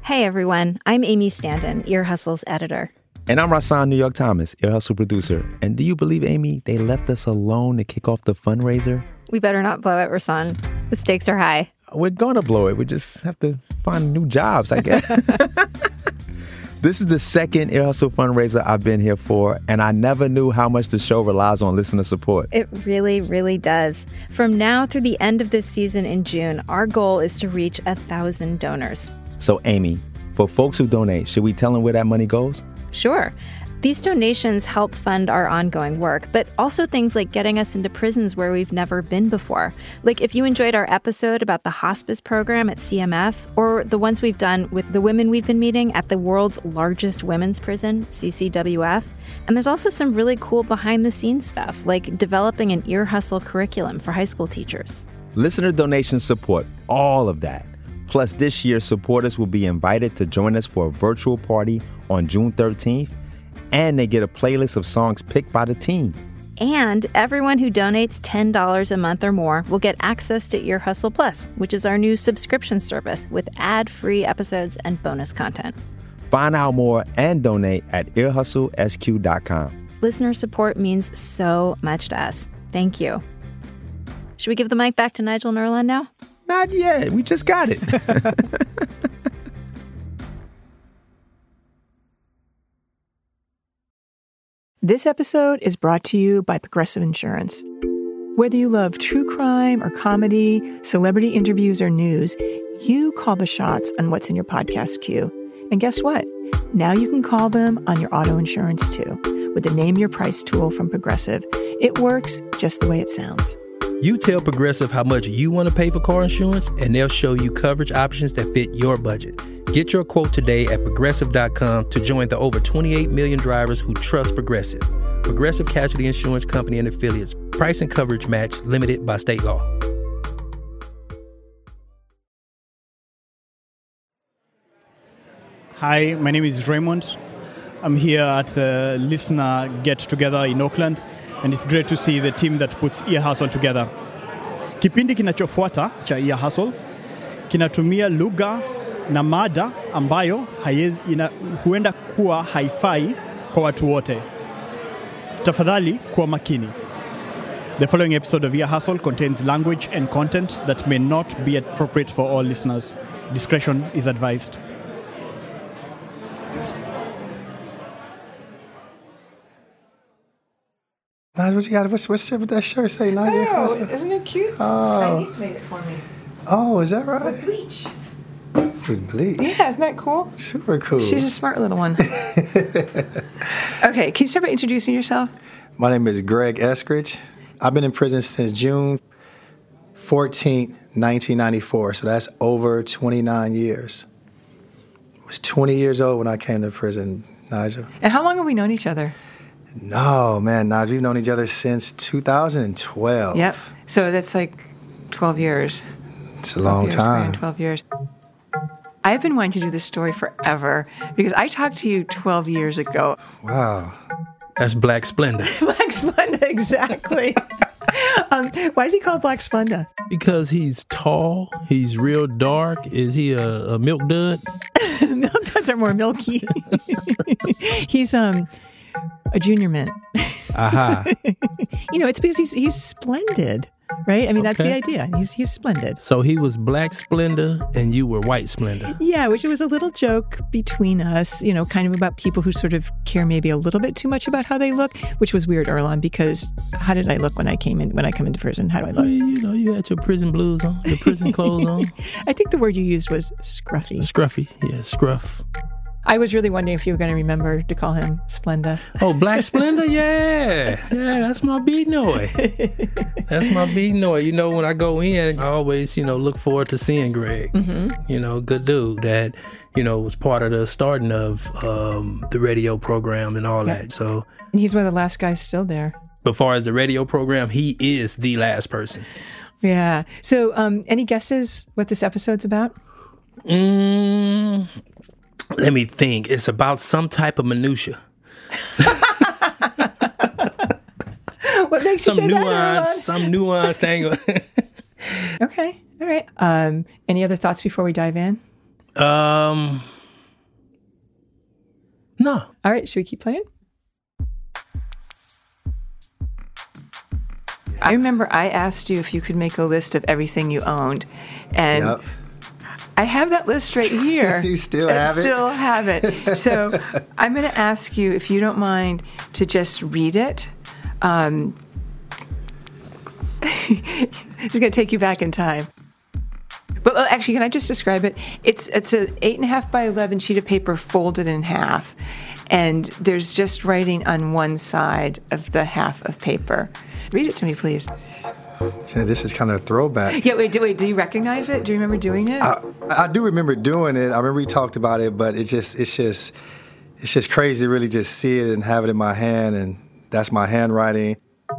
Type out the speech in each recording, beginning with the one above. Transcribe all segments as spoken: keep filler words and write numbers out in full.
Hey everyone, I'm Amy Standen, Ear Hustle's editor. And I'm Rasan New York Thomas, Ear Hustle producer. And do you believe, Amy, they left us alone to kick off the fundraiser? We better not blow it, Rasan. The stakes are high. We're going to blow it. We just have to find new jobs, I guess. This is the second Ear Hustle fundraiser I've been here for, and I never knew how much the show relies on listener support. It really, really does. From now through the end of this season in June, our goal is to reach a thousand donors. So, Amy, for folks who donate, should we tell them where that money goes? Sure. These donations help fund our ongoing work, but also things like getting us into prisons where we've never been before. Like if you enjoyed our episode about the hospice program at C M F, or the ones we've done with the women we've been meeting at the world's largest women's prison, C C W F. And there's also some really cool behind-the-scenes stuff, like developing an Ear Hustle curriculum for high school teachers. Listener donations support all of that. Plus, this year, supporters will be invited to join us for a virtual party on June thirteenth, and they get a playlist of songs picked by the team. And everyone who donates ten dollars a month or more will get access to Ear Hustle Plus, which is our new subscription service with ad-free episodes and bonus content. Find out more and donate at ear hustle s q dot com. Listener support means so much to us. Thank you. Should we give the mic back to Nigel and Earlonne now? Not yet. We just got it. This episode is brought to you by Progressive Insurance. Whether you love true crime or comedy, celebrity interviews or news, you call the shots on what's in your podcast queue. And guess what? Now you can call them on your auto insurance too, with the Name Your Price tool from Progressive. It works just the way it sounds. You tell Progressive how much you want to pay for car insurance, and they'll show you coverage options that fit your budget. Get your quote today at Progressive dot com to join the over twenty-eight million drivers who trust Progressive. Progressive Casualty Insurance Company and Affiliates. Price and coverage match limited by state law. Hi, my name is Raymond. I'm here at the listener get-together in Auckland, and it's great to see the team that puts Ear Hustle together. Kipindi kinachofuata cha Ear Hustle kinatumia lugha na mada ambayo haiwezi, ina, huenda kuwa haifai kwa watu wote. Tafadhali kuwa makini. The following episode of Ear Hustle contains language and content that may not be appropriate for all listeners. Discretion is advised. Nigel, what you got? What's, what's with that shirt say? Nigel, Oh, isn't it cute? Oh. My niece made it for me. Oh, is that right? With bleach. With bleach. Yeah, isn't that cool? Super cool. She's a smart little one. Okay, can you start by introducing yourself? My name is Greg Eskridge. I've been in prison since June fourteenth, nineteen ninety-four, so that's over twenty-nine years. I was twenty years old when I came to prison, Nigel. And how long have we known each other? No, man, Nigel, we've known each other since two thousand twelve. Yep. So that's like twelve years. It's a long years, time. man, twelve years. I've been wanting to do this story forever because I talked to you twelve years ago. Wow. That's Black Splendor. Black Splenda, exactly. um, why is he called Black Splenda? Because he's tall, he's real dark. Is he a, a milk dud? Milk duds are more milky. He's um a junior mint. Aha. You know, it's because he's he's splendid, right? I mean, that's the Okay. idea. He's he's splendid. So he was Black Splendor and you were White Splendor. Yeah, which was a little joke between us, you know, kind of about people who sort of care maybe a little bit too much about how they look, which was weird, Earlonne, because how did I look when I came in, when I come into prison? How do I I look? mean, you know, you had your prison blues on, your prison clothes on. I think the word you used was scruffy. Scruffy, yeah, scruff. I was really wondering if you were going to remember to call him Splenda. Oh, Black Splendor? Yeah. Yeah, that's my big noy. That's my big noy. You know, when I go in, I always, you know, look forward to seeing Greg. Mm-hmm. You know, good dude that, you know, was part of the starting of um, the radio program and all Yeah. that. So He's one of the last guys still there. as far as the radio program, he is the last person. Yeah. So um, any guesses what this episode's about? Mm, let me think. It's about some type of minutia. What makes Some you say nuance, that, some nuance thing. Okay. All right. Um, any other thoughts before we dive in? um, No. All right, should we keep playing? I remember I asked you if you could make a list of everything you owned. And Yep. I have that list right here. You still I have it? still have it. So I'm going to ask you, if you don't mind, to just read it. Um, it's going to take you back in time. But uh, actually, can I just describe it? It's it's an eight and a half by eleven sheet of paper folded in half, and there's just writing on one side of the half of paper. Read it to me, please. Yeah, this is kind of a throwback. Yeah, wait, do, wait, do you recognize it? Do you remember doing it? I, I do remember doing it. I remember we talked about it, but it's just it's just it's just crazy to really just see it and have it in my hand, and that's my handwriting.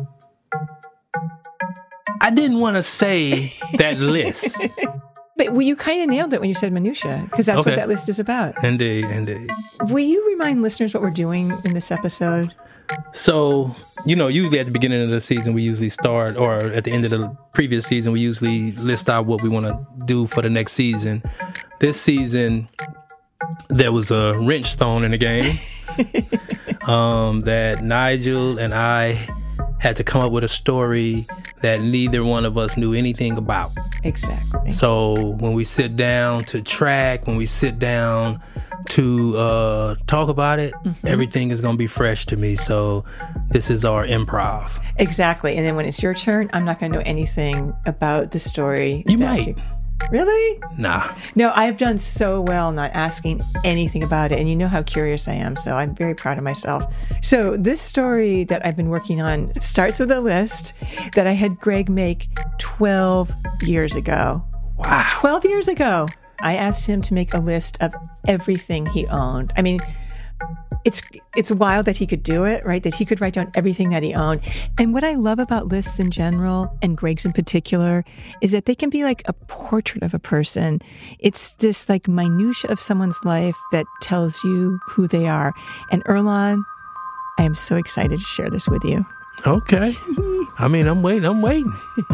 I didn't want to say that list. But well, you kind of nailed it when you said minutia, because that's Okay. what that list is about. Indeed, indeed. Will you remind listeners what we're doing in this episode? So, you know, usually at the beginning of the season, we usually start, or at the end of the previous season, we usually list out what we want to do for the next season. This season, there was a wrench thrown in the game um, that Nigel and I had to come up with a story that neither one of us knew anything about. Exactly. So when we sit down to track, when we sit down to uh, talk about it, mm-hmm. everything is going to be fresh to me. So this is our improv. Exactly. And then when it's your turn, I'm not going to know anything about the story. You that might. You... Really? Nah. No, I've done so well not asking anything about it. And you know how curious I am. So I'm very proud of myself. So this story that I've been working on starts with a list that I had Greg make twelve years ago. Wow. twelve years ago. I asked him to make a list of everything he owned. I mean, it's it's wild that he could do it, right? That he could write down everything that he owned. And what I love about lists in general, and Greg's in particular, is that they can be like a portrait of a person. It's this like minutia of someone's life that tells you who they are. And Earlonne, I am so excited to share this with you. Okay. I mean, I'm waiting. I'm waiting.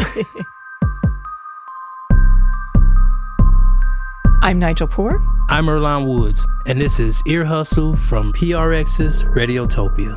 I'm Nigel Poor. I'm Earlonne Woods, and this is Ear Hustle from P R X's Radiotopia.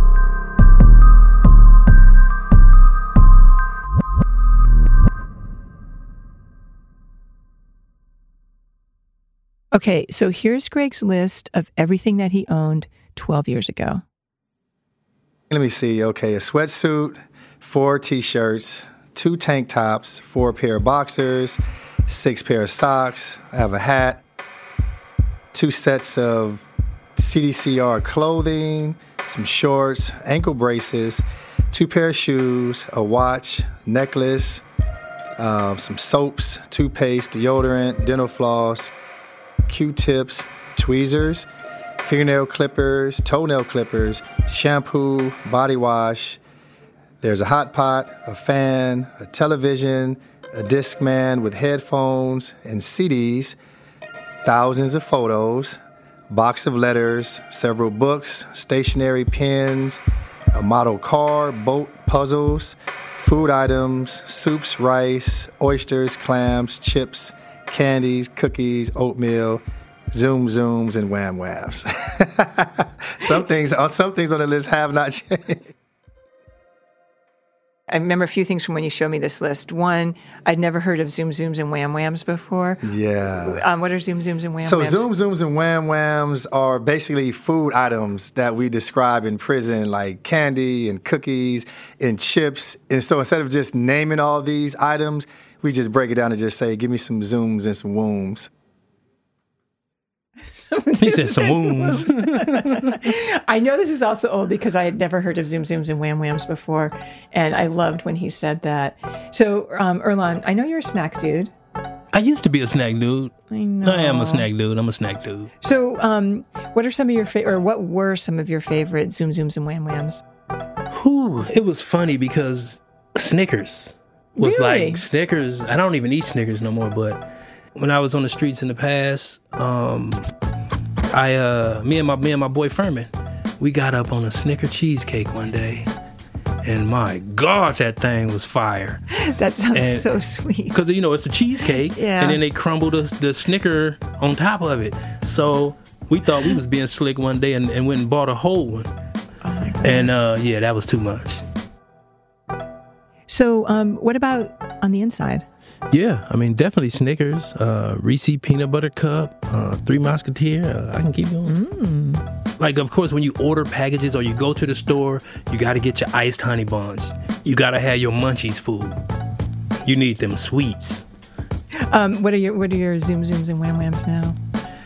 Okay, so here's Greg's list of everything that he owned twelve years ago. Let me see. Okay, a sweatsuit, four t-shirts, two tank tops, four pair of boxers, six pair of socks. I have a hat, two sets of C D C R clothing, some shorts, ankle braces, two pair of shoes, a watch, necklace, uh, some soaps, toothpaste, deodorant, dental floss, Q-tips, tweezers, fingernail clippers, toenail clippers, shampoo, body wash. There's a hot pot, a fan, a television, a Discman with headphones and C Ds, thousands of photos, box of letters, several books, stationery pens, a model car, boat, puzzles, food items, soups, rice, oysters, clams, chips, candies, cookies, oatmeal, Zoom Zooms, and Wham Whams. some things, some things on the list have not changed. I remember a few things from when you showed me this list. One, I'd never heard of Zoom Zooms and Wham Whams before. Yeah. Um, what are Zoom Zooms and Wham So Whams? Zoom Zooms and Wham Whams are basically food items that we describe in prison, like candy and cookies and chips. And so instead of just naming all these items, we just break it down and just say, give me some Zooms and some Wooms. He said some wounds. I know this is also old because I had never heard of Zoom Zooms and Wham Whams before, and I loved when he said that. So, um, Earlonne, I know you're a snack dude. I used to be a snack dude. I know. I am a snack dude. I'm a snack dude. So, um, what are some of your favorite, or what were some of your favorite Zoom Zooms and Wham Whams? Whew, it was funny because Snickers was Really? like Snickers. I don't even eat Snickers no more, but when I was on the streets in the past, um, I, uh, me and my, me and my boy Furman, we got up on a Snicker cheesecake one day, and my God, that thing was fire. That sounds And- so sweet. Because, you know, it's a cheesecake, Yeah. and then they crumble the, the Snicker on top of it. So we thought we was being slick one day and, and went and bought a whole one. Oh my God. And uh, yeah, that was too much. So um, what about on the inside? Yeah, I mean, definitely Snickers, uh, Reese's Peanut Butter Cup, uh, Three Musketeer. Uh, I can keep going. Mm. Like, of course, when you order packages or you go to the store, you got to get your iced honey buns. You got to have your Munchies food. You need them sweets. Um, what are your What are your Zoom Zooms and Wham Whams now?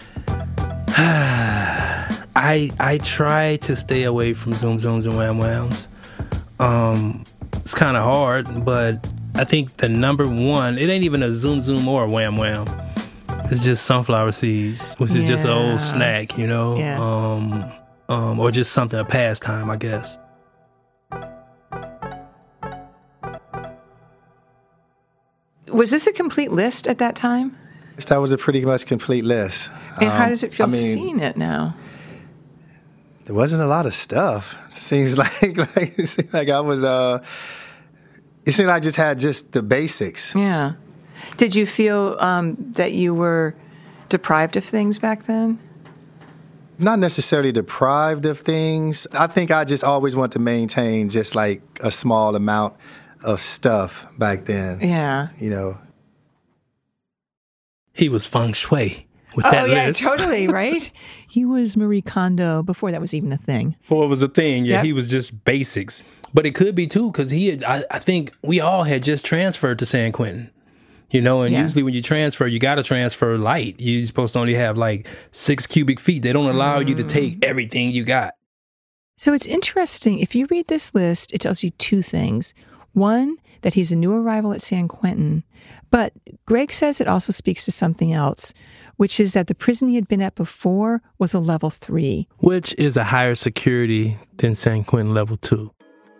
I I try to stay away from Zoom Zooms and Wham Whams. Um, it's kind of hard, but I think the number one, it ain't even a Zoom Zoom or a Wham Wham. It's just sunflower seeds, which is just an Yeah. old snack, you know, Yeah. um, um, or just something, a pastime, I guess. Was this a complete list at that time? That was a pretty much complete list. And how Um, does it feel I mean, seeing it now? there wasn't a lot of stuff. Seems like like, it seemed like I was. Uh, it seemed like I just had just the basics. Yeah. Did you feel um, that you were deprived of things back then? Not necessarily deprived of things. I think I just always wanted to maintain just like a small amount of stuff back then. Yeah. You know. He was feng shui with Oh, that yeah, list. totally, right? He was Marie Kondo before that was even a thing. Before it was a thing, yeah, Yep. he was just basics. But it could be too, because he had, I, I think we all had just transferred to San Quentin. You know, and Yeah. usually when you transfer, you got to transfer light. You're supposed to only have like six cubic feet. They don't allow you to take everything you got. So it's interesting. If you read this list, it tells you two things. One, that he's a new arrival at San Quentin. But Greg says it also speaks to something else, which is that the prison he had been at before was a level three. Which is a higher security than San Quentin level two.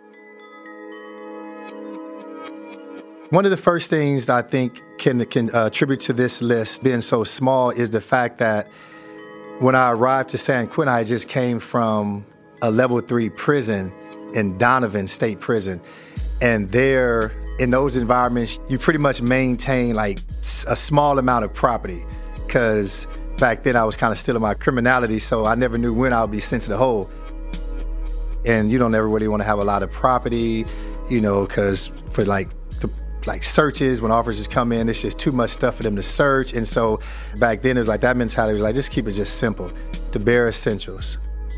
One of the first things I think can can uh, attribute to this list being so small is the fact that when I arrived to San Quentin, I just came from a level three prison in Donovan State Prison. And there, in those environments, you pretty much maintain like s- a small amount of property. Because back then I was kind of still in my criminality, so I never knew when I would be sent to the hole. And you don't ever really want to have a lot of property, you know, because for like the, like searches, when officers come in, it's just too much stuff for them to search. And so back then it was like that mentality was like, just keep it just simple, the bare essentials.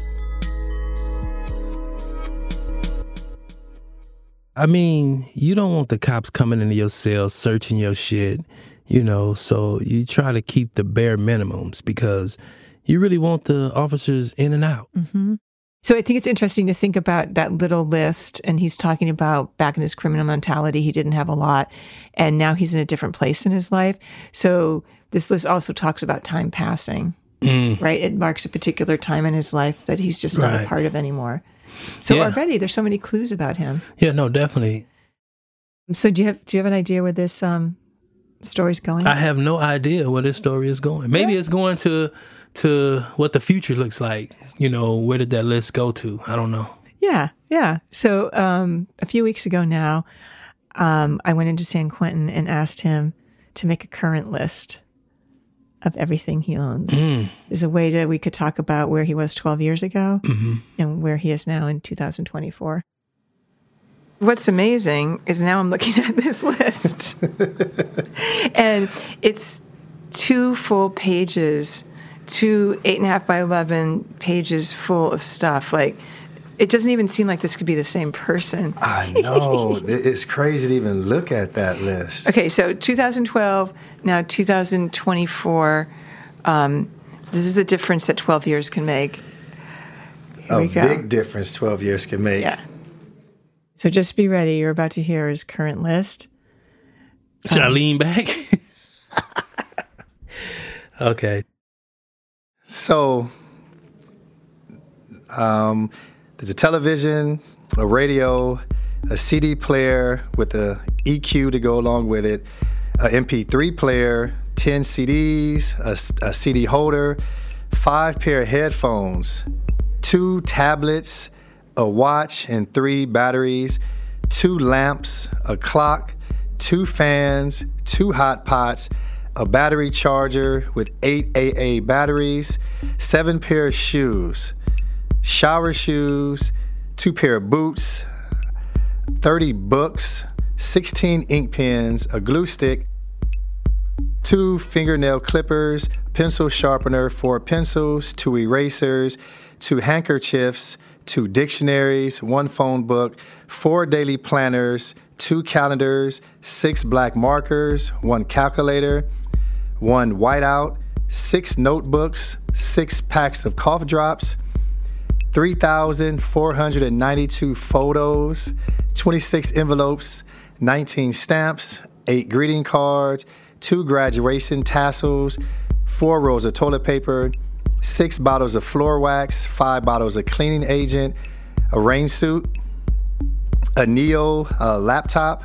I mean, you don't want the cops coming into your cell searching your shit, you know, so you try to keep the bare minimums because you really want the officers in and out. Mm-hmm. So I think it's interesting to think about that little list. And he's talking about back in his criminal mentality, he didn't have a lot. And now he's in a different place in his life. So this list also talks about time passing, Mm. right? It marks a particular time in his life that he's just not Right. a part of anymore. So Yeah. already there's so many clues about him. Yeah, no, definitely. So do you have do you have an idea where this um, story's going? I have no idea where this story is going. Maybe it's going to to what the future looks like. You know, where did that list go to? I don't know. Yeah, yeah. So um, a few weeks ago now, um, I went into San Quentin and asked him to make a current list of everything he owns. Mm. Is a way that we could talk about where he was twelve years ago Mm-hmm. and where he is now in two thousand twenty-four. What's amazing is now I'm looking at this list. And it's two full pages, two eight and a half by eleven pages full of stuff. Like, it doesn't even seem like this could be the same person. I know. It's crazy to even look at that list. Okay, so two thousand twelve, now two thousand twenty-four. Um, this is a difference that twelve years can make. Here A we go. big difference twelve years can make. Yeah. So just be ready. You're about to hear his current list. Should I lean back? Okay. So, um, there's a television, a radio, a C D player with a E Q to go along with it, a M P three player, ten C Ds, a, a C D holder, five pair of headphones, two tablets, a watch and three batteries, two lamps, a clock, two fans, two hot pots, a battery charger with eight A A batteries, seven pair of shoes, shower shoes, two pair of boots, thirty books, sixteen ink pens, a glue stick, two fingernail clippers, pencil sharpener, four pencils, two erasers, two handkerchiefs, two dictionaries, one phone book, four daily planners, two calendars, six black markers, one calculator, one whiteout, six notebooks, six packs of cough drops, three thousand four hundred ninety-two photos, twenty-six envelopes, nineteen stamps, eight greeting cards, two graduation tassels, four rolls of toilet paper, six bottles of floor wax, five bottles of cleaning agent, a rain suit, a Neo uh, laptop,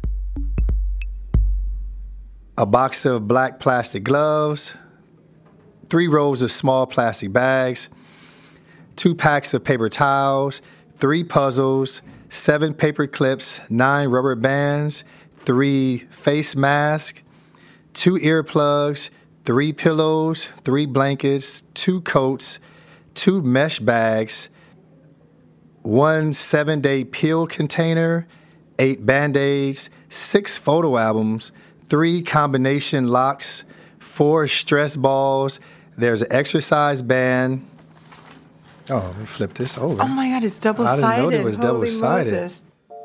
a box of black plastic gloves, three rolls of small plastic bags, two packs of paper towels, three puzzles, seven paper clips, nine rubber bands, three face masks, two earplugs, three pillows, three blankets, two coats, two mesh bags, one seven-day peel container, eight Band-Aids, six photo albums, three combination locks, four stress balls, there's an exercise band. Oh, let me flip this over. Oh my God, it's double-sided. I didn't know it was Holy double-sided. Moses.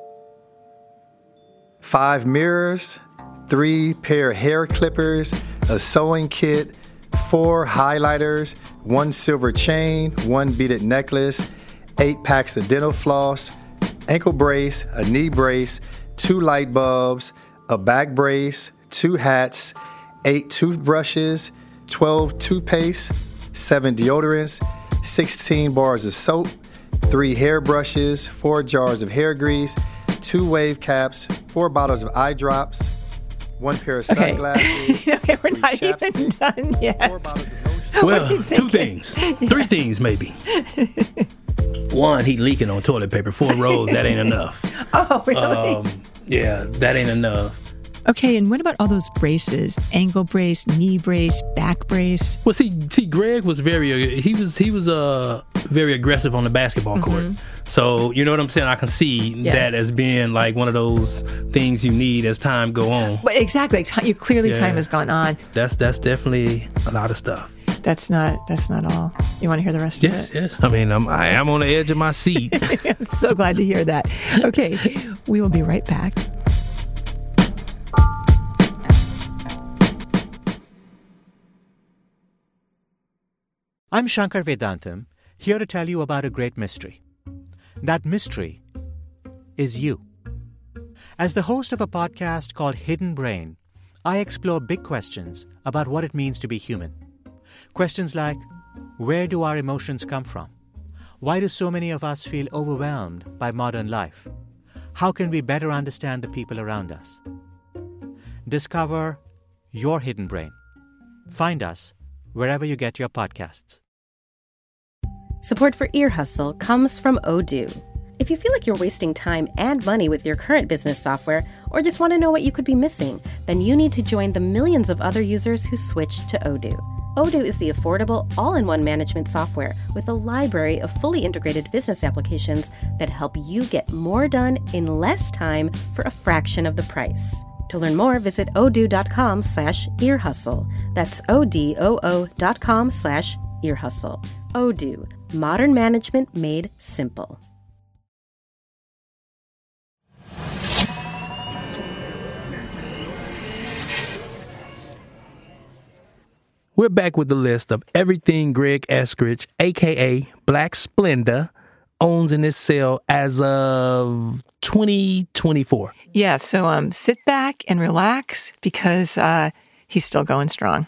Five mirrors, three pair of hair clippers, a sewing kit, four highlighters, one silver chain, one beaded necklace, eight packs of dental floss, ankle brace, a knee brace, two light bulbs, a back brace, two hats, eight toothbrushes, twelve toothpaste, seven deodorants, sixteen bars of soap, three hair brushes, four jars of hair grease, two wave caps, four bottles of eye drops, one pair of Okay. sunglasses. Okay, we're three not even chapsticks, done yet. Four bottles of lotion. Well, are you two thinking? things. Three things, maybe. One, he leaking on toilet paper. Four rolls, that ain't enough. Oh, really? Um, yeah, that ain't enough. Okay, and what about all those braces? Ankle brace, knee brace, back brace? Well, see, see, Greg was very he was he was uh very aggressive on the basketball court. So you know what I'm saying. I can see Yeah. that as being like one of those things you need as time go on. But exactly, ti- you clearly Yeah. time has gone on. That's that's definitely a lot of stuff. That's not that's not all. You want to hear the rest Yes, of it? yes. I mean, I'm I am on the edge of my seat. I'm so glad to hear that. Okay, we will be right back. I'm Shankar Vedantam, here to tell you about a great mystery. That mystery is you. As the host of a podcast called Hidden Brain, I explore big questions about what it means to be human. Questions like, where do our emotions come from? Why do so many of us feel overwhelmed by modern life? How can we better understand the people around us? Discover your hidden brain. Find us wherever you get your podcasts. Support for Ear Hustle comes from Odoo. If you feel like you're wasting time and money with your current business software, or just want to know what you could be missing, then you need to join the millions of other users who switched to Odoo. Odoo is the affordable, all-in-one management software with a library of fully integrated business applications that help you get more done in less time for a fraction of the price. To learn more, visit odoo.com slash earhustle. That's O-D-O-O dot com slash earhustle. Odoo, modern management made simple. We're back with the list of everything Greg Eskridge, a k a. Black Splenda, owns in this cell as of twenty twenty-four. Yeah, so um, sit back and relax because uh, he's still going strong.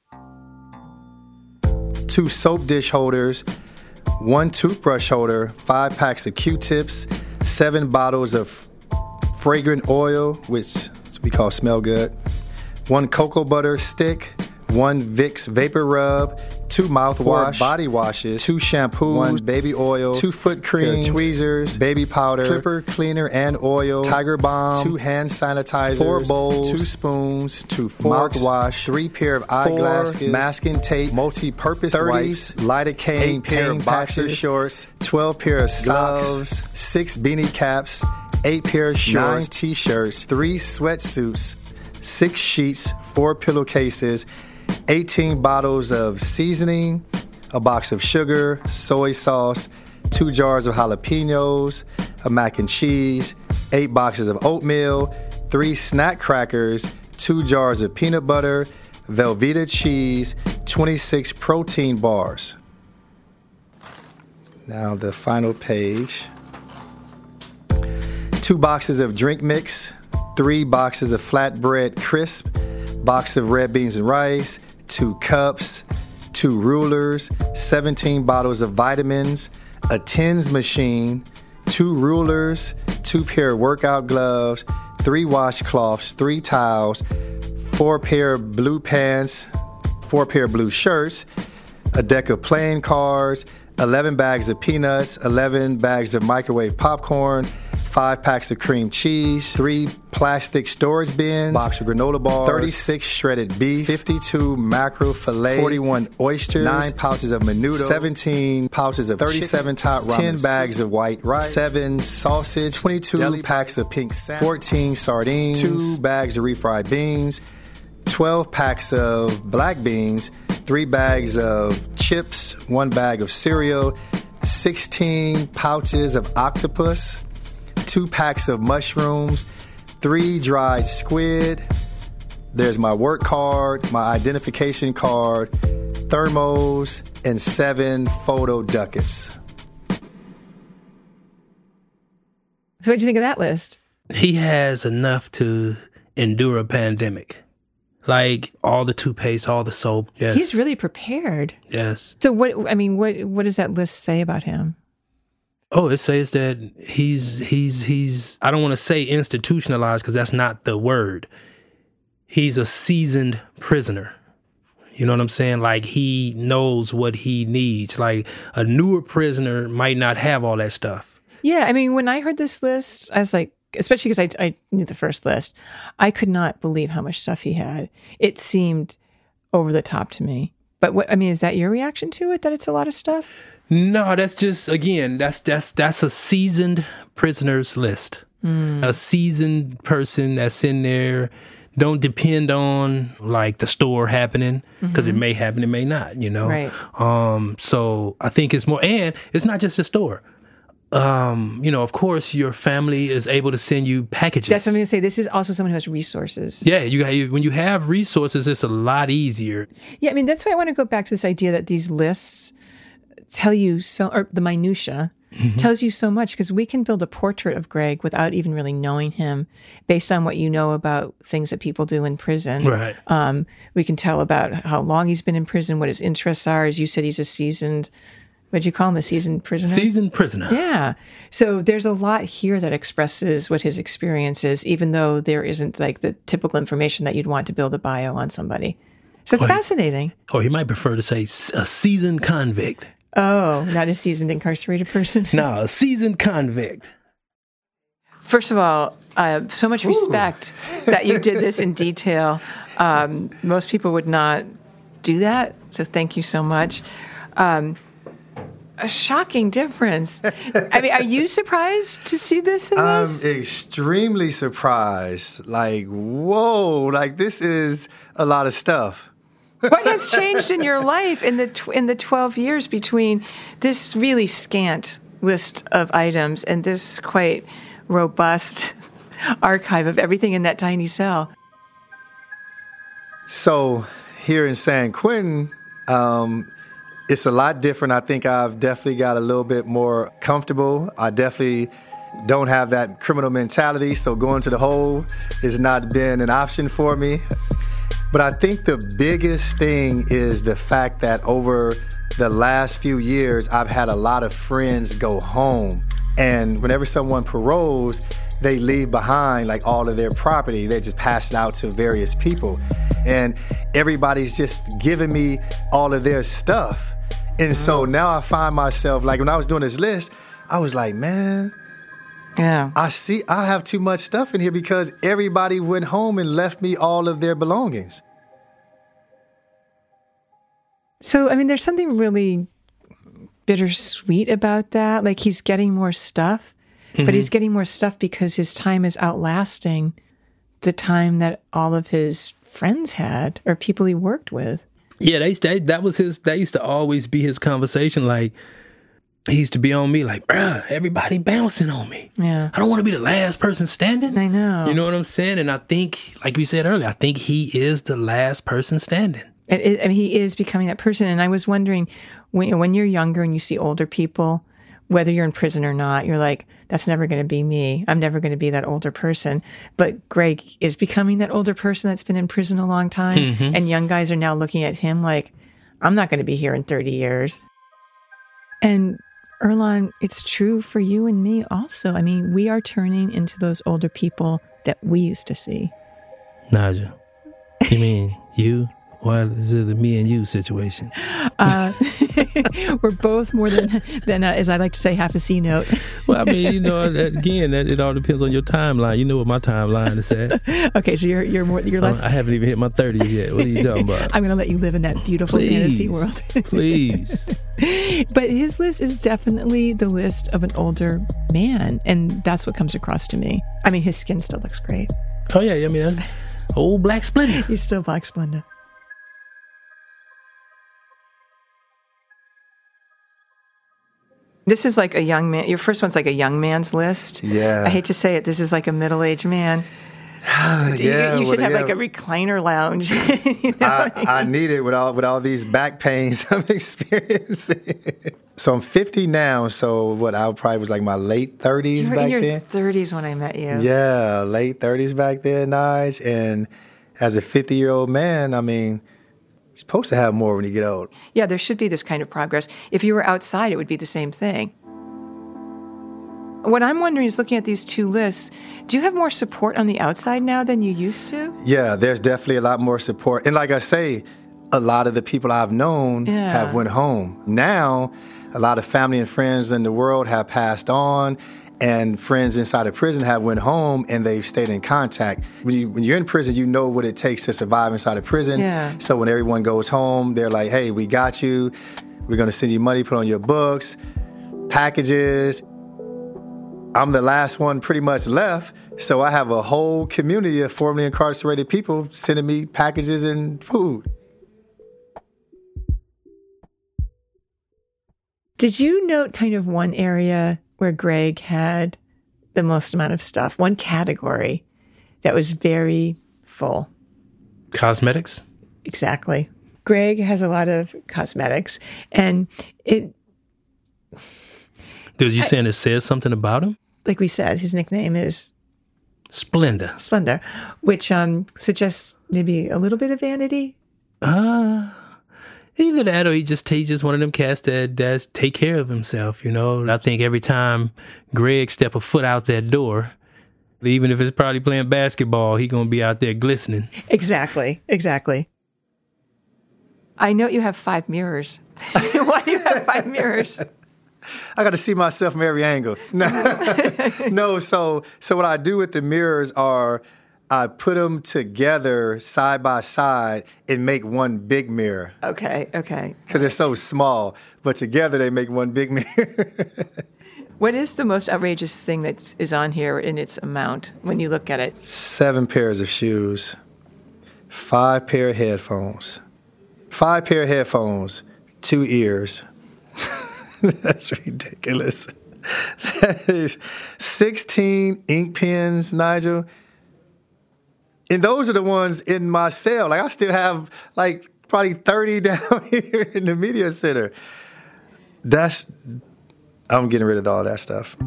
Two soap dish holders, one toothbrush holder, five packs of Q-tips, seven bottles of fragrant oil, which we call smell good, one cocoa butter stick, one Vicks vapor rub, two mouthwash, body washes, two shampoos, one baby oil, two foot creams, tweezers, baby powder, clipper cleaner and oil, Tiger Balm, two hand sanitizers, four bowls, two spoons, two forks, mouthwash, three pair of eyeglasses, masking tape, multi-purpose wipes, lidocaine, eight pair of boxer shorts, twelve pair of gloves, six beanie caps, eight pair of shorts, nine t-shirts, three sweatsuits, six sheets, four pillowcases, eighteen bottles of seasoning, a box of sugar, soy sauce, two jars of jalapenos, a mac and cheese, eight boxes of oatmeal, three snack crackers, two jars of peanut butter, Velveeta cheese, twenty-six protein bars. Now the final page. Two boxes of drink mix, three boxes of flatbread crisp, box of red beans and rice, two cups, two rulers, seventeen bottles of vitamins, a tens machine, two rulers, two pair of workout gloves, three washcloths, three towels, four pair of blue pants, four pair of blue shirts, a deck of playing cards, eleven bags of peanuts, eleven bags of microwave popcorn, five packs of cream cheese, three plastic storage bins, box of granola bars, thirty-six shredded beef, fifty-two mackerel fillet, forty-one oysters, nine pouches of menudo, seventeen pouches of thirty-seven top ramen, ten bags of white rice, seven sausage, twenty-two deli packs of pink salmon, fourteen sardines, two bags of refried beans, twelve packs of black beans, three bags of chips, one bag of cereal, sixteen pouches of octopus, two packs of mushrooms, three dried squid. There's my work card, my identification card, thermos, and seven photo ducats. So what do you think of that list? He has enough to endure a pandemic. Like all the toothpaste, all the soap. Yes. He's really prepared. Yes. So what, I mean, what what does that list say about him? Oh, it says that he's, he's, he's, I don't want to say institutionalized because that's not the word. He's a seasoned prisoner. You know what I'm saying? Like he knows what he needs. Like a newer prisoner might not have all that stuff. Yeah. I mean, when I heard this list, I was like, especially because I, I knew the first list, I could not believe how much stuff he had. It seemed over the top to me. But what, I mean, is that your reaction to it, that it's a lot of stuff? No, that's just, again, that's that's that's a seasoned prisoner's list. Mm. A seasoned person that's in there. Don't depend on like the store happening because mm-hmm. it may happen, it may not, you know? Right. Um, so I think it's more, and it's not just the store. Um, you know, of course, your family is able to send you packages. That's what I'm going to say. This is also someone who has resources. Yeah, you when you have resources, it's a lot easier. Yeah, I mean, that's why I want to go back to this idea that these lists tell you so, or the minutia mm-hmm. tells you so much, because we can build a portrait of Greg without even really knowing him based on what you know about things that people do in prison. Right. Um, we can tell about how long he's been in prison, what his interests are. As you said, he's a seasoned, what'd you call him, a seasoned prisoner? Seasoned prisoner. Yeah. So there's a lot here that expresses what his experience is, even though there isn't like the typical information that you'd want to build a bio on somebody. So it's or fascinating. He, or he might prefer to say a seasoned convict. Oh, not a seasoned incarcerated person? No, a seasoned convict. First of all, uh, so much respect Ooh. that you did this in detail. Um, most people would not do that, so thank you so much. Um, a shocking difference. I mean, are you surprised to see this in I'm this? extremely surprised. Like, whoa, like this is a lot of stuff. What has changed in your life in the tw- in the twelve years between this really scant list of items and this quite robust archive of everything in that tiny cell? So here in San Quentin, um, it's a lot different. I think I've definitely got a little bit more comfortable. I definitely don't have that criminal mentality, so going to the hole has not been an option for me. But I think the biggest thing is the fact that over the last few years, I've had a lot of friends go home. And whenever someone paroles, they leave behind like all of their property. They just pass it out to various people. And everybody's just giving me all of their stuff. And so now I find myself, like when I was doing this list, I was like, man, Yeah. I see I have too much stuff in here because everybody went home and left me all of their belongings. So, I mean, there's something really bittersweet about that. Like he's getting more stuff, mm-hmm. but he's getting more stuff because his time is outlasting the time that all of his friends had or people he worked with. Yeah, they, they, that was his, that used to always be his conversation. Like, he used to be on me like, bruh, everybody bouncing on me. Yeah. I don't want to be the last person standing. I know. You know what I'm saying? And I think, like we said earlier, I think he is the last person standing. It, it, I mean, he is becoming that person. And I was wondering, when, when you're younger and you see older people, whether you're in prison or not, you're like, that's never going to be me. I'm never going to be that older person. But Greg is becoming that older person that's been in prison a long time. Mm-hmm. And young guys are now looking at him like, I'm not going to be here in thirty years. And Earlonne, it's true for you and me also. I mean, we are turning into those older people that we used to see. Naja, you mean you? Why is it a me and you situation? Uh, we're both more than, than uh, as I like to say, half a C note. Well, I mean, you know, again, that, it all depends on your timeline. You know what my timeline is at. Okay, so you're you're more you're less. I haven't even hit my thirties yet. What are you talking about? I'm going to let you live in that beautiful please, fantasy world. Please. But his list is definitely the list of an older man, and that's what comes across to me. I mean, his skin still looks great. Oh yeah, I mean, that's old Black Splendor. He's still Black Splendor. This is like a young man. Your first one's like a young man's list. Yeah. I hate to say it. This is like a middle-aged man. yeah, you, you should well, have yeah. like a recliner lounge. You know? I, I need it with all with all these back pains I'm experiencing. So I'm fifty now. So what? I probably was like my late thirties you were back in your then. thirties when I met you. Yeah, late thirties back then, Nige. And as a fifty-year-old man, I mean, you're supposed to have more when you get old. Yeah, there should be this kind of progress. If you were outside, it would be the same thing. What I'm wondering is, looking at these two lists, do you have more support on the outside now than you used to? Yeah, there's definitely a lot more support. And like I say, a lot of the people I've known yeah. have went home. Now, a lot of family and friends in the world have passed on, and friends inside of prison have went home and they've stayed in contact. When, you, when you're in prison, you know what it takes to survive inside of prison. Yeah. So when everyone goes home, they're like, hey, we got you. We're going to send you money, put on your books, packages. I'm the last one pretty much left, so I have a whole community of formerly incarcerated people sending me packages and food. Did you note kind of one area where Greg had the most amount of stuff, one category that was very full? Cosmetics? Exactly. Greg has a lot of cosmetics, and it... Was you saying it says something about him? Like we said, his nickname is Splendor. Splendor, which um, suggests maybe a little bit of vanity. Uh, either that or he just he's just one of them cats that that's take care of himself, you know. And I think every time Greg step a foot out that door, even if it's probably playing basketball, he gonna be out there glistening. Exactly, exactly. I know you have five mirrors. Why do you have five mirrors? I got to see myself from every angle. No, no. So, so what I do with the mirrors are I put them together side by side and make one big mirror. Okay, okay. Because they're so small, but together they make one big mirror. What is the most outrageous thing that is on here in its amount when you look at it? Seven pairs of shoes, five pair of headphones, five pair of headphones, two ears. That's ridiculous. That is sixteen ink pens, Nigel. And those are the ones in my cell. Like, I still have, like, probably thirty down here in the media center. That's, I'm getting rid of all that stuff.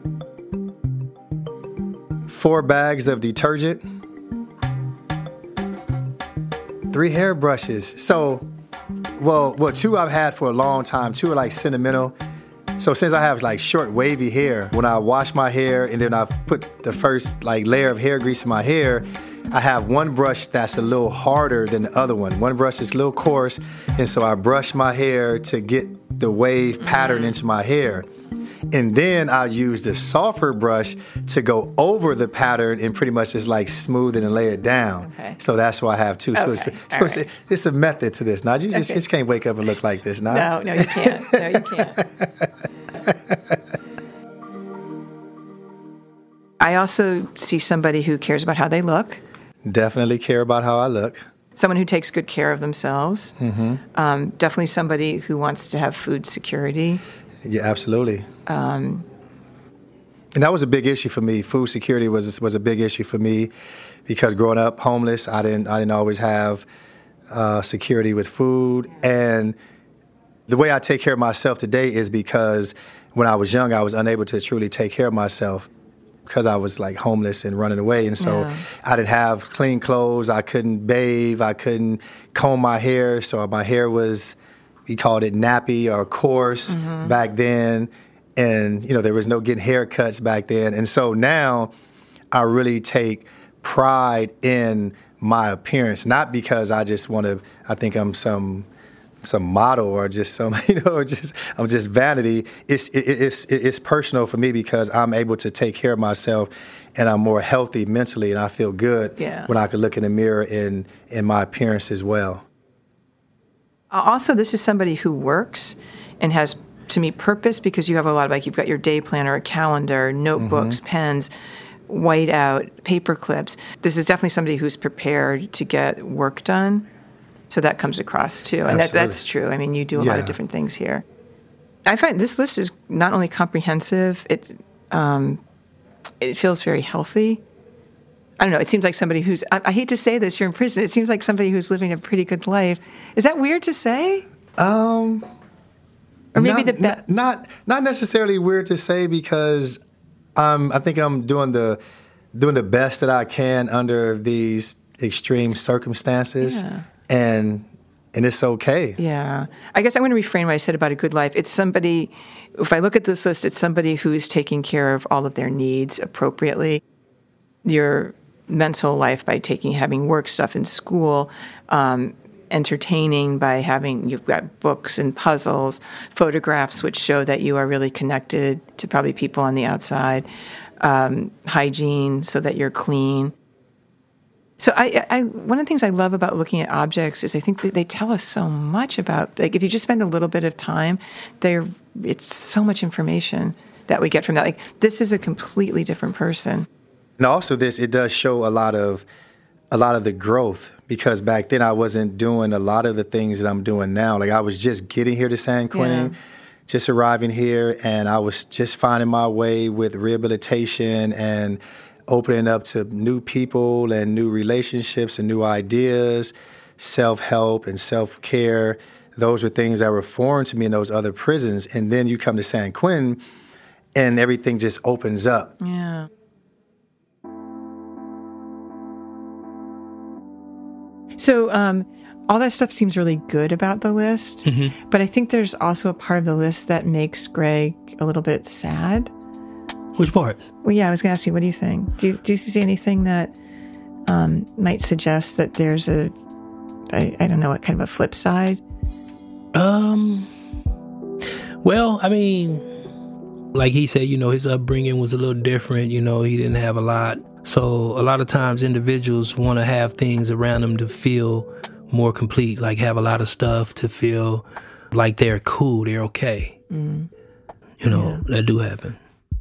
Four bags of detergent. Three hairbrushes. So, well, well, two I've had for a long time. Two are like sentimental. So since I have like short wavy hair, when I wash my hair and then I put the first like layer of hair grease in my hair, I have one brush that's a little harder than the other one. One brush is a little coarse, and so I brush my hair to get the wave pattern into my hair. And then I use the softer brush to go over the pattern and pretty much just like smooth it and lay it down. Okay. So that's why I have two. So, okay. it's, so it's, right. it's a method to this. Now, you just, okay. just can't wake up and look like this. Now. No, no, you can't. No, you can't. I also see somebody who cares about how they look. Definitely care about how I look. Someone who takes good care of themselves. Mm-hmm. Um, definitely somebody who wants to have food security. Yeah, absolutely. Um, and that was a big issue for me. Food security was was a big issue for me because growing up homeless, I didn't I didn't always have uh, security with food. And the way I take care of myself today is because when I was young, I was unable to truly take care of myself because I was like homeless and running away. And so yeah. I didn't have clean clothes. I couldn't bathe. I couldn't comb my hair. So my hair was, we called it nappy or coarse mm-hmm. back then. And, you know, there was no getting haircuts back then. And so now I really take pride in my appearance, not because I just want to, I think I'm some some model or just some, you know, or just I'm just vanity. It's it, it's it's personal for me because I'm able to take care of myself and I'm more healthy mentally and I feel good yeah. when I can look in the mirror in in my appearance as well. Also, this is somebody who works and has, to me, purpose because you have a lot of, like, you've got your day planner, a calendar, notebooks, mm-hmm. pens, whiteout, paper clips. This is definitely somebody who's prepared to get work done. So that comes across, too. And that, that's true. I mean, you do a yeah. lot of different things here. I find this list is not only comprehensive, it, um, it feels very healthy. I don't know. It seems like somebody who's, I, I hate to say this, you're in prison. It seems like somebody who's living a pretty good life. Is that weird to say? Um, or maybe not, the best. Not, not necessarily weird to say because um, I think I'm doing the, doing the best that I can under these extreme circumstances. Yeah. And and it's okay. Yeah. I guess I'm going to refrain what I said about a good life. It's somebody, if I look at this list, it's somebody who's taking care of all of their needs appropriately. Your mental life by taking, having work stuff in school, um, entertaining by having, you've got books and puzzles, photographs which show that you are really connected to probably people on the outside, um, hygiene so that you're clean. So I, I, one of the things I love about looking at objects is I think that they tell us so much about, like, if you just spend a little bit of time, they're, it's so much information that we get from that. Like, this is a completely different person. And also this, it does show a lot of, a lot of the growth because back then I wasn't doing a lot of the things that I'm doing now. Like, I was just getting here to San Quentin, yeah. just arriving here, and I was just finding my way with rehabilitation and opening up to new people and new relationships and new ideas, self-help and self-care. Those were things that were foreign to me in those other prisons. And then you come to San Quentin and everything just opens up. Yeah. So um, all that stuff seems really good about the list, mm-hmm. but I think there's also a part of the list that makes Greg a little bit sad. Which parts? Well, yeah, I was going to ask you, what do you think? Do you, do you see anything that um, might suggest that there's a, I, I don't know, what kind of a flip side? Um. Well, I mean, like he said, you know, his upbringing was a little different. You know, he didn't have a lot. So a lot of times individuals want to have things around them to feel more complete, like have a lot of stuff to feel like they're cool, they're okay. Mm. You know, yeah. that do happen.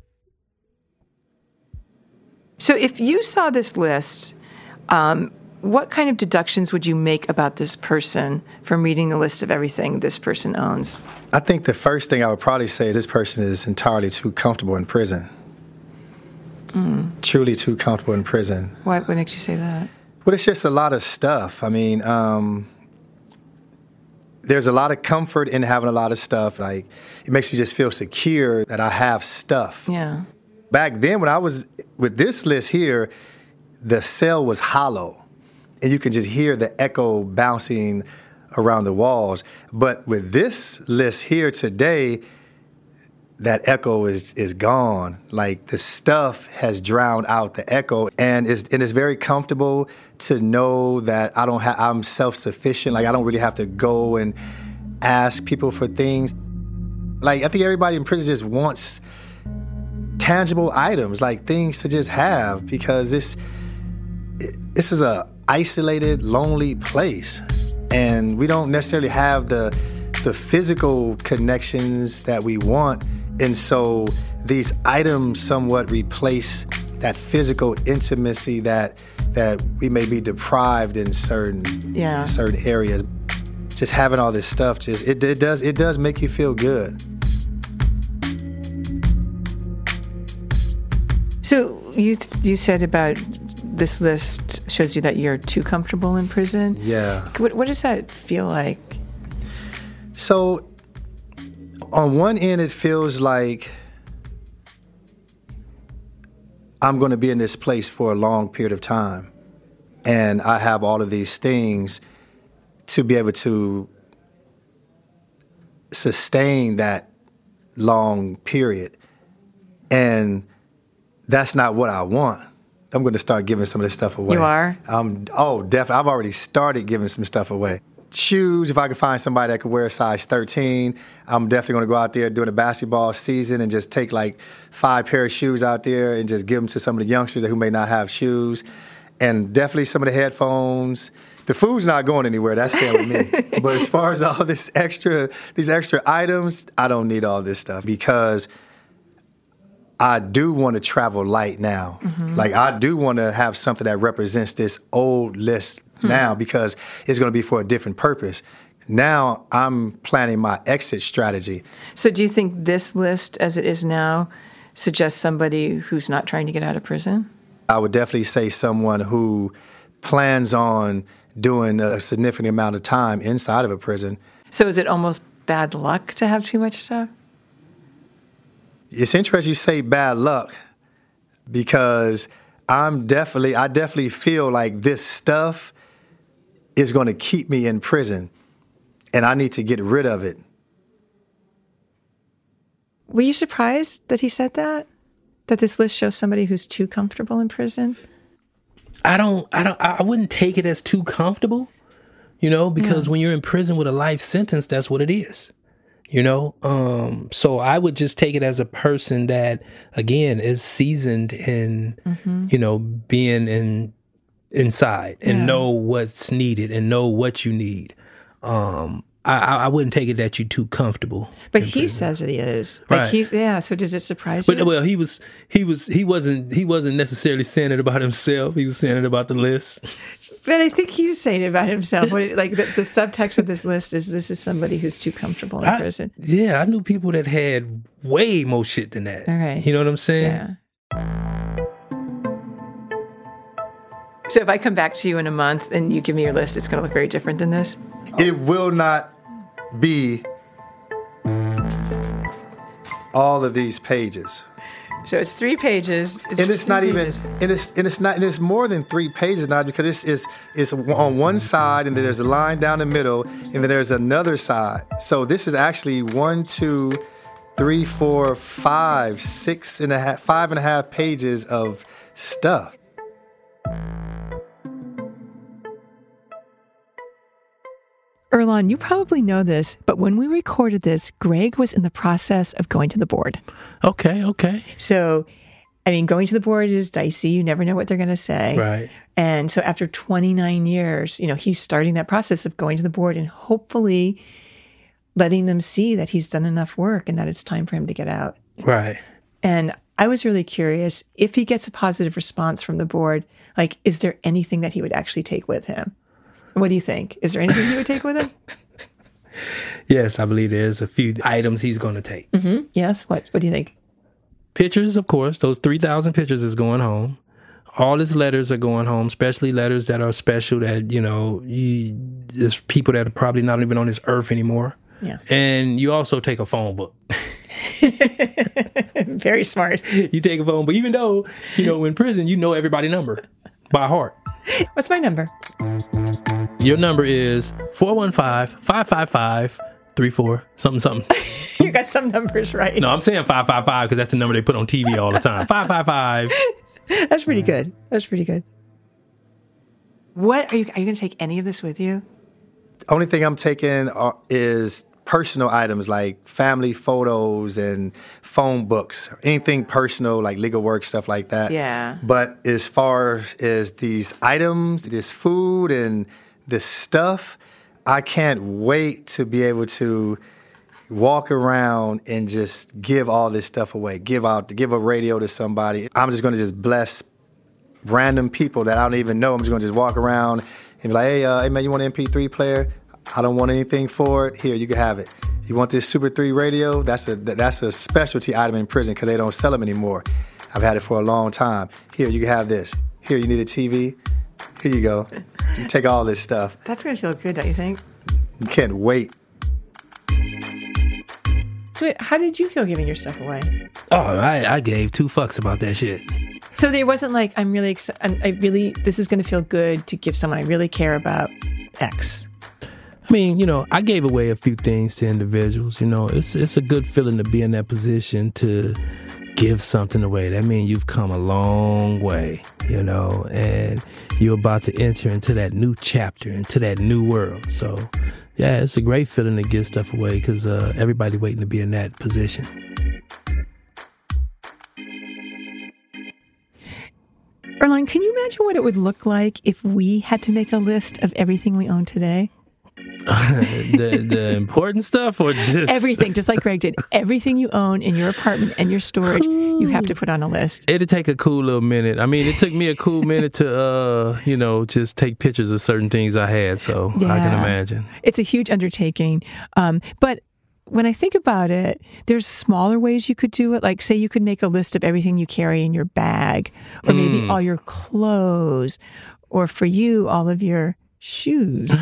So if you saw this list, um, what kind of deductions would you make about this person from reading the list of everything this person owns? I think the first thing I would probably say is this person is entirely too comfortable in prison. Mm. Truly too comfortable in prison. Why, what makes you say that? Well, it's just a lot of stuff. I mean, um, there's a lot of comfort in having a lot of stuff. Like, it makes me just feel secure that I have stuff. Yeah. Back then, when I was with this list here, the cell was hollow, and you can just hear the echo bouncing around the walls. But with this list here today, that echo is is gone. Like the stuff has drowned out the echo, and it's and it's very comfortable to know that I don't have I'm self-sufficient. Like I don't really have to go and ask people for things. Like I think everybody in prison just wants tangible items, like things to just have, because this this is a isolated, lonely place, and we don't necessarily have the the physical connections that we want. And so these items somewhat replace that physical intimacy that that we may be deprived in certain yeah. certain areas. Just having all this stuff, just it, it does it does make you feel good. So you you said about this list shows you that you're too comfortable in prison. Yeah. What what does that feel like? So on one end, it feels like I'm going to be in this place for a long period of time, and I have all of these things to be able to sustain that long period. And that's not what I want. I'm going to start giving some of this stuff away. You are? Um, oh, definitely. I've already started giving some stuff away. Shoes, if I can find somebody that could wear a size thirteen, I'm definitely going to go out there during the basketball season and just take like five pair of shoes out there and just give them to some of the youngsters who may not have shoes. And definitely some of the headphones. The food's not going anywhere. That's staying with me. But as far as all this extra, these extra items, I don't need all this stuff, because I do want to travel light now. Mm-hmm. Like I do want to have something that represents this old list hmm. now, because it's going to be for a different purpose. Now I'm planning my exit strategy. So do you think this list, as it is now, suggests somebody who's not trying to get out of prison? I would definitely say someone who plans on doing a significant amount of time inside of a prison. So is it almost bad luck to have too much stuff? It's interesting you say bad luck, because I'm definitely, I definitely feel like this stuff is going to keep me in prison, and I need to get rid of it. Were you surprised that he said that? That this list shows somebody who's too comfortable in prison? I don't, I don't, I wouldn't take it as too comfortable, you know, because yeah. when you're in prison with a life sentence, that's what it is, you know? Um, so I would just take it as a person that, again, is seasoned in, mm-hmm. you know, being in inside and yeah. know what's needed and know what you need. Um, I, I wouldn't take it that you're too comfortable. But he says it is. Like right. he's yeah, so does it surprise but, you? Well, he was he was he wasn't he wasn't necessarily saying it about himself. He was saying it about the list. But I think he's saying it about himself. What it, like the, the subtext of this list is this is somebody who's too comfortable in I, prison. Yeah, I knew people that had way more shit than that. All right. You know what I'm saying? Yeah. So if I come back to you in a month and you give me your list, it's going to look very different than this? It will not be all of these pages. So it's three pages. It's and it's not pages. even, and it's and it's not, and it's more than three pages now, because it's, it's it's on one side, and then there's a line down the middle, and then there's another side. So this is actually one, two, three, four, five, six and a half, five and a half pages of stuff. Earlonne, you probably know this, but when we recorded this, Greg was in the process of going to the board. Okay, okay. So, I mean, going to the board is dicey. You never know what they're going to say. Right. And so after twenty-nine years, you know, he's starting that process of going to the board and hopefully letting them see that he's done enough work and that it's time for him to get out. Right. And I was really curious, if he gets a positive response from the board, like, is there anything that he would actually take with him? What do you think? Is there anything he would take with him? Yes, I believe there's a few items he's going to take. Mm-hmm. Yes? What What do you think? Pictures, of course. Those three thousand pictures is going home. All his letters are going home, especially letters that are special that, you know, you, there's people that are probably not even on this earth anymore. Yeah. And you also take a phone book. Very smart. You take a phone book, even though, you know, in prison, you know everybody's number by heart. What's my number? Your number is four one five, five five five, three, four, something, something. You got some numbers right. No, I'm saying five, five, five because that's the number they put on T V all the time. Five, five, five. That's pretty good. That's pretty good. What are you? Are you going to take any of this with you? Only thing I'm taking are, is personal items like family photos and phone books, anything personal like legal work, stuff like that. Yeah. But as far as these items, this food and this stuff, I can't wait to be able to walk around and just give all this stuff away, give out, give a radio to somebody. I'm just going to just bless random people that I don't even know. I'm just going to just walk around and be like, hey, uh, hey man, you want an M P three player? I don't want anything for it. Here, you can have it. You want this Super three radio? That's a that's a specialty item in prison because they don't sell them anymore. I've had it for a long time. Here, you can have this. Here, you need a T V? Here you go. You take all this stuff. That's going to feel good, don't you think? You can't wait. So wait, how did you feel giving your stuff away? Oh, I, I gave two fucks about that shit. So there wasn't like, I'm really, exci- I'm, I really, this is going to feel good to give someone I really care about X. I mean, you know, I gave away a few things to individuals. You know, it's it's a good feeling to be in that position to give something away. That means you've come a long way, you know, and you're about to enter into that new chapter, into that new world. So, yeah, it's a great feeling to give stuff away because uh, everybody waiting to be in that position. Earlonne, can you imagine what it would look like if we had to make a list of everything we own today? the the important stuff or just everything, just like Greg did. Everything you own in your apartment and your storage, you have to put on a list. It'd take a cool little minute. I mean, it took me a cool minute to, uh, you know, just take pictures of certain things I had. So yeah. I can imagine. It's a huge undertaking. Um, but when I think about it, there's smaller ways you could do it. Like, say you could make a list of everything you carry in your bag, or maybe mm. all your clothes, or for you, all of your shoes.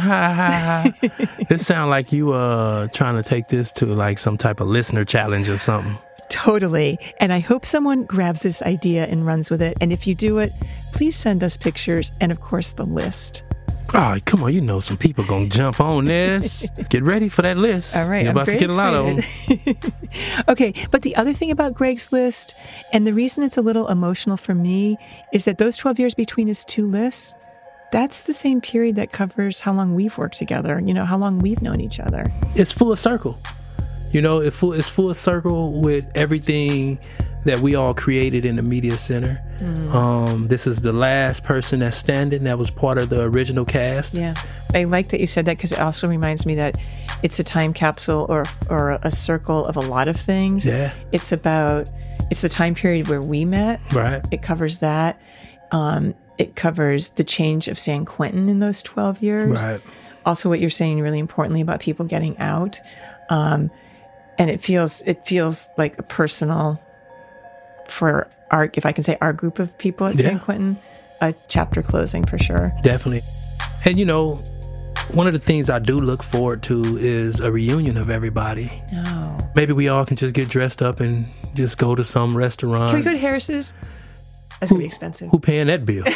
It sounds like you uh trying to take this to like some type of listener challenge or something. Totally. And I hope someone grabs this idea and runs with it. And if you do it, please send us pictures and, of course, the list. Oh, come on. You know some people going to jump on this. Get ready for that list. All right. You're I'm about to get excited. a lot of them. Okay. But the other thing about Greg's list, and the reason it's a little emotional for me, is that those twelve years between his two lists, that's the same period that covers how long we've worked together, you know, how long we've known each other. It's full circle. You know, it full, it's full circle with everything that we all created in the Media Center. Mm. Um, this is the last person that's standing that was part of the original cast. Yeah. I like that you said that because it also reminds me that it's a time capsule or or a circle of a lot of things. Yeah. It's about, it's the time period where we met. Right. It covers that. Um, It covers the change of San Quentin in those twelve years. Right. Also, what you're saying really importantly about people getting out. Um, and it feels it feels like a personal, for our, if I can say our group of people at yeah. San Quentin, a chapter closing for sure. Definitely. And, you know, one of the things I do look forward to is a reunion of everybody. Oh. Maybe we all can just get dressed up and just go to some restaurant. Can we go to Harris's? That's going to be expensive. Who paying that bill?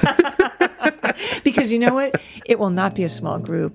Because you know what? It will not be a small group.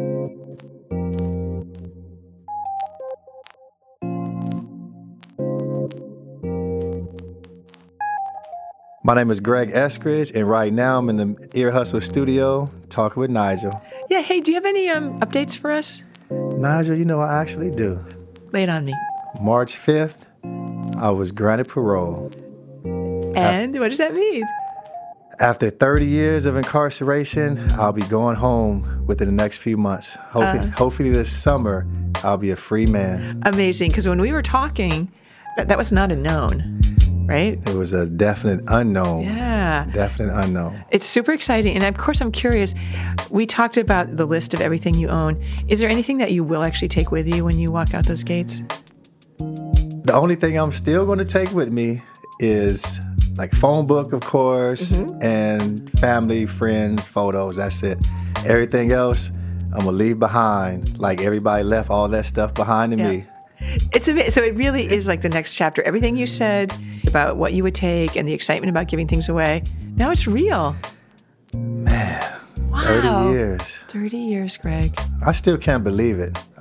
My name is Greg Eskridge, and right now I'm in the Ear Hustle studio talking with Nigel. Yeah, hey, do you have any um, updates for us? Nigel, you know I actually do. Lay it on me. March fifth, I was granted parole. And After, what does that mean? After thirty years of incarceration, I'll be going home within the next few months. Hopefully, uh, hopefully this summer, I'll be a free man. Amazing, because when we were talking, that, that was not a known, right? It was a definite unknown. Yeah. Definite unknown. It's super exciting. And of course, I'm curious, we talked about the list of everything you own. Is there anything that you will actually take with you when you walk out those gates? The only thing I'm still going to take with me is like phone book, of course, mm-hmm. and family, friend photos. That's it. Everything else, I'm going to leave behind. Like everybody left all that stuff behind in yeah. me. It's a, so it really is like the next chapter. Everything you said about what you would take and the excitement about giving things away, now it's real. Man, wow. thirty years. thirty years, Greg. I still can't believe it.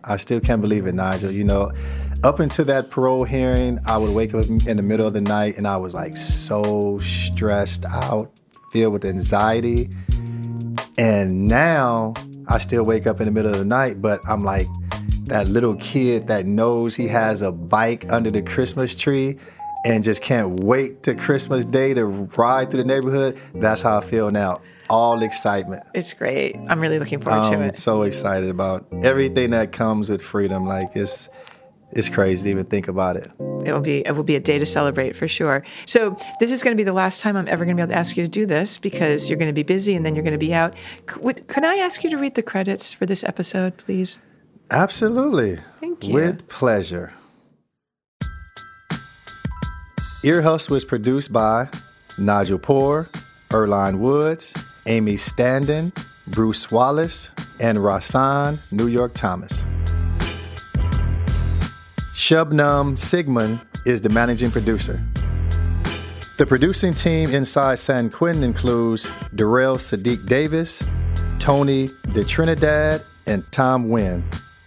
I still can't believe it, Nigel. You know, up until that parole hearing, I would wake up in the middle of the night and I was like so stressed out, filled with anxiety. And now I still wake up in the middle of the night, but I'm like that little kid that knows he has a bike under the Christmas tree and just can't wait to Christmas Day to ride through the neighborhood. That's how I feel now. All excitement. It's great. I'm really looking forward I'm to it. I'm so excited about everything that comes with freedom. Like, it's it's crazy to even think about it. It will be it will be a day to celebrate for sure. So this is going to be the last time I'm ever going to be able to ask you to do this because you're going to be busy and then you're going to be out. Could, could I ask you to read the credits for this episode, please? Absolutely. Thank you. With pleasure. Ear Hustle was produced by Nigel Poor, Earlonne Woods, Amy Standen, Bruce Wallace, and Rasan New York Thomas. Shubnam Sigmund is the managing producer. The producing team inside San Quentin includes Darrell Sadiq Davis, Tony De Trinidad, and Tom Wynn.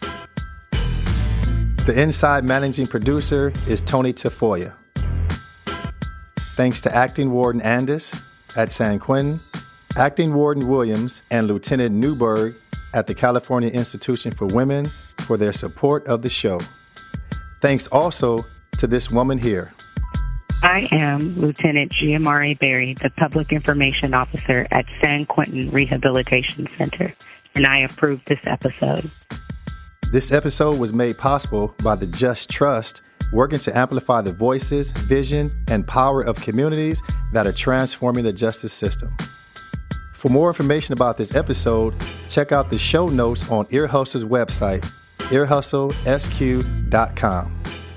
The inside managing producer is Tony Tafoya. Thanks to Acting Warden Andis at San Quentin, Acting Warden Williams, and Lieutenant Newberg at the California Institution for Women for their support of the show. Thanks also to this woman here. I am Lieutenant Giamari Berry, the Public Information Officer at San Quentin Rehabilitation Center, and I approve this episode. This episode was made possible by the Just Trust, working to amplify the voices, vision, and power of communities that are transforming the justice system. For more information about this episode, check out the show notes on Ear Hustle's website, ear hustle s q dot com.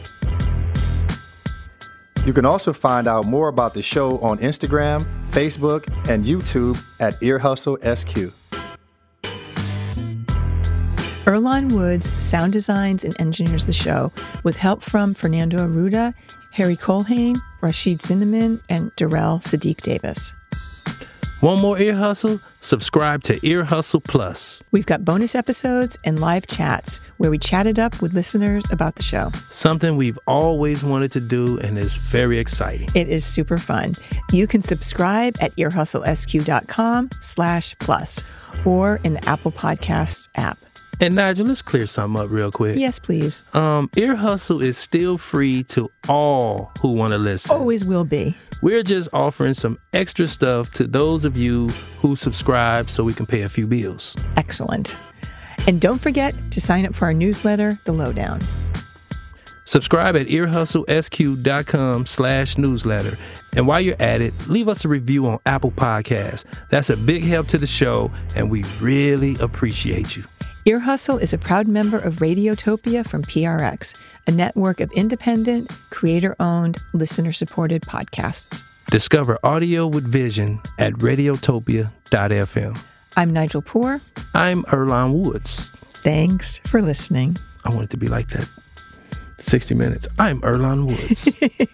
You can also find out more about the show on Instagram, Facebook, and YouTube at Ear Hustle S Q. Earlonne Woods sound designs and engineers the show with help from Fernando Arruda, Harry Colhane, Rashid Zinneman, and Darrell Sadiq Davis. Want more Ear Hustle? Subscribe to Ear Hustle Plus. We've got bonus episodes and live chats where we chatted up with listeners about the show. Something we've always wanted to do and is very exciting. It is super fun. You can subscribe at earhustlesq.com slash plus or in the Apple Podcasts app. And Nigel, let's clear something up real quick. Yes, please. Um, Ear Hustle is still free to all who want to listen. Always will be. We're just offering some extra stuff to those of you who subscribe so we can pay a few bills. Excellent. And don't forget to sign up for our newsletter, The Lowdown. Subscribe at earhustlesq.com slash newsletter. And while you're at it, leave us a review on Apple Podcasts. That's a big help to the show, and we really appreciate you. Ear Hustle is a proud member of Radiotopia from P R X, a network of independent, creator-owned, listener-supported podcasts. Discover audio with vision at radiotopia dot f m. I'm Nigel Poor. I'm Earlonne Woods. Thanks for listening. I want it to be like that. sixty minutes. I'm Earlonne Woods.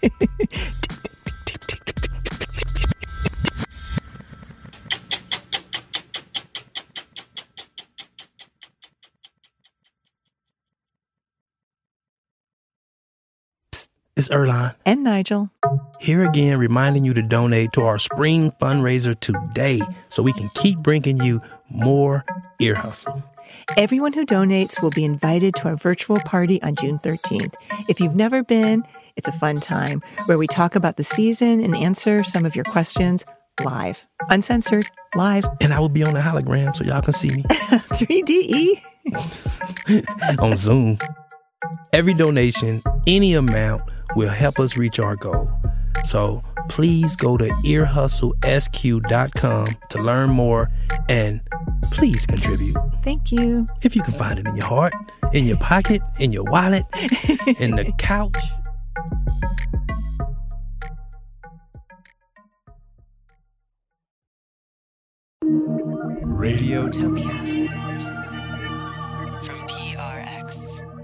It's Earlonne. And Nigel. Here again, reminding you to donate to our spring fundraiser today so we can keep bringing you more Ear Hustle. Everyone who donates will be invited to our virtual party on June thirteenth. If you've never been, it's a fun time where we talk about the season and answer some of your questions live. Uncensored, live. And I will be on the hologram so y'all can see me. three D E? On Zoom. Every donation, any amount, will help us reach our goal. So please go to ear hustle s q dot com to learn more and please contribute. Thank you. If you can find it in your heart, in your pocket, in your wallet, in the couch. Radiotopia from P R X.